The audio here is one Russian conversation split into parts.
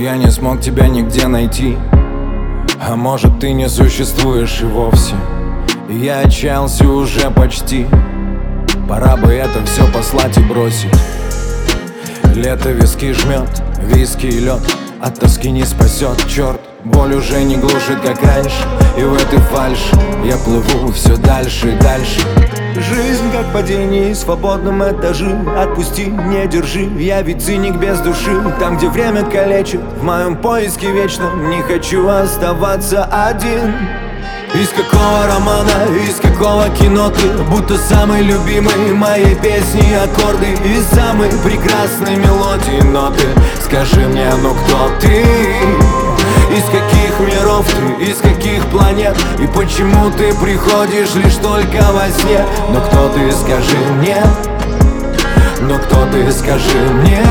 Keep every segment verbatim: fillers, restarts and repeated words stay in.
я не смог тебя нигде найти. А может, ты не существуешь и вовсе. Я отчаялся уже почти. Пора бы это все послать и бросить. Лето виски жмет, виски и лед. От тоски не спасет, черт. Боль уже не глушит, как раньше. И в этой фальши я плыву все дальше и дальше. Жизнь как падение в свободном этаже. Отпусти, не держи, я ведь циник без души. Там, где время калечит, в моем поиске вечно. Не хочу оставаться один. Из какого романа, из какого кино ты? Будто самый любимый моей песни аккорды. Из самой прекрасной мелодии ноты. Скажи мне, ну кто ты? Из каких миров ты, из каких планет? И почему ты приходишь лишь только во сне? Ну кто ты, скажи мне? Ну кто ты, скажи мне?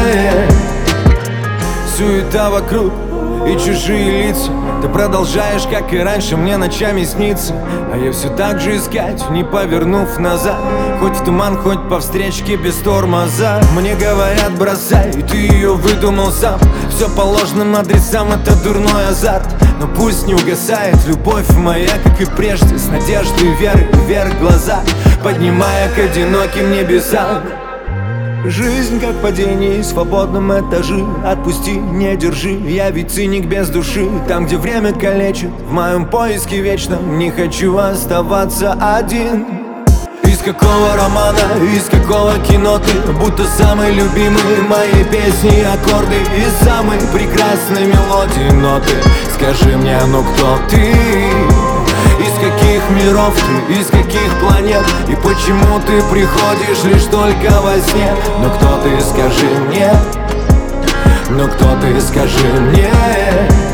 Суета вокруг и чужие лица. Ты продолжаешь, как и раньше, мне ночами снится. А я все так же искать, не повернув назад. Хоть в туман, хоть по встречке без тормоза. Мне говорят, бросай, и ты ее выдумал сам. Все по ложным адресам, это дурной азарт. Но пусть не угасает любовь моя, как и прежде. С надеждой, верой вверх глаза, поднимая к одиноким небесам. Жизнь как падение в свободном этаже. Отпусти, не держи, я ведь циник без души. Там, где время калечит, в моем поиске вечно. Не хочу оставаться один. Из какого романа, из какого кино ты? Будто самый любимый моей песни аккорды. Из самой прекрасной мелодии ноты. Скажи мне, ну кто ты? Из каких миров ты, из каких планет? И почему ты приходишь лишь только во сне? Ну кто ты, скажи мне? Ну кто ты, скажи мне?